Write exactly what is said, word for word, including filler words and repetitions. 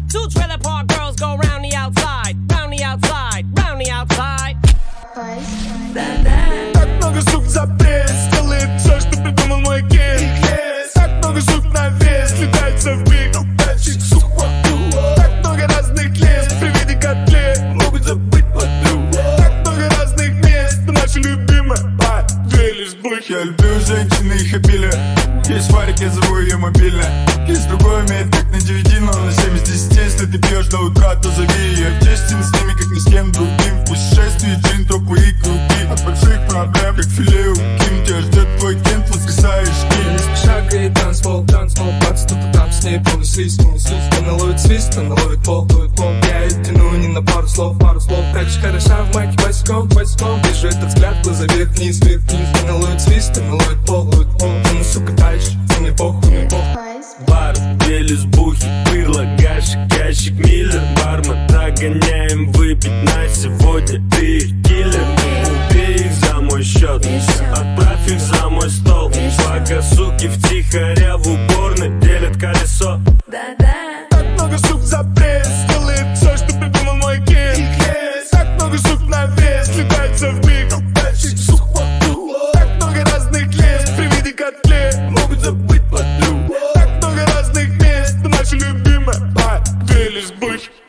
Two trailer park girls go round the outside, round the outside, round the outside. Так много сук за пресс, делает все, что придумал мой кейс. Так много сук на вес, летается в биг, тачек сук вокруг. Так много разных лес, при виде котлет могут забыть подруг. Так много разных мест, но наша любимая две лесбухи. Я люблю женщины, их обилие. Есть фарик, я зову ее мобильно. Есть другой умеет как на девяти, но на семь из десяти. Если ты пьешь до утра, то зови ее в честь. С ними, как ни с кем другим. В путешествии, джин, тропы и круги. От больших проблем, как филе у Ким. Тебя ждет твой кент, воскресаешь ким. Не спеша греет танцпол, танцпол. Бац, тут и там с ней понеслись, понеслись. Она ловит свист, она ловит пол, ловит пол. Я ее тяну не на пару слов, пару слов. Так же хороша в майке босиком, босиком. Вижу этот взгляд, глаза вверх-вниз, вверх-вниз. Она ловит свист, она ловит пол, ловит пол. Ну, сука, дальше, за мне похуй, мне похуй. Бар, две лесбухи, пырло, гашик, ящик, миллер. Бармен, догоняем выпить на сегодня. Ты их киллер, убей их за мой счет. Отправь их за мой стол. Пока суки втихаря в уборной делят колесо. Так много сук за пресс, делает все, что придумал мой кейс. Так много сук на вес, летается в биг, тачек сук вокруг. Так много разных лес, при виде котлет могут забыть подруг. Так много разных мест, но наша любимая две лесбухи.